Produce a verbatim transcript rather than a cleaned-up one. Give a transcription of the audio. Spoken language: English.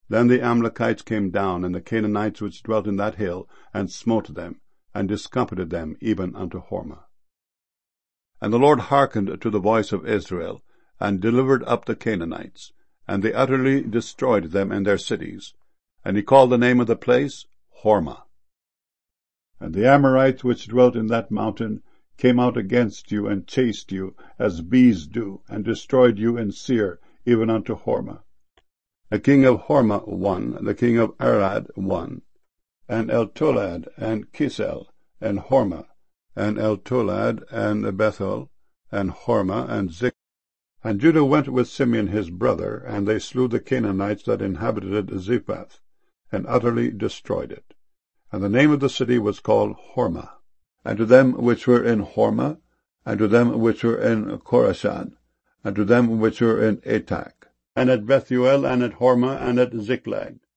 Then the Amalekites came down, and the Canaanites which dwelt in that hill, and smote them, and discomfited them even unto Hormah. And the Lord hearkened to the voice of Israel, and delivered up the Canaanites, and they utterly destroyed them and their cities. And he called the name of the place Hormah. And the Amorites which dwelt in that mountain came out against you, and chased you, as bees do, and destroyed you in Seir, even unto Hormah. The king of Hormah won, the king of Arad won, and Eltolad, and Kisel, and Hormah, and Eltolad, and Bethel, and Hormah, and Zik. And Judah went with Simeon his brother, and they slew the Canaanites that inhabited Zephath, and utterly destroyed it. And the name of the city was called Hormah. And to them which were in Hormah, and to them which were in Chorashan, and to them which were in Atak, and at Bethuel, and at Hormah, and at Ziklag,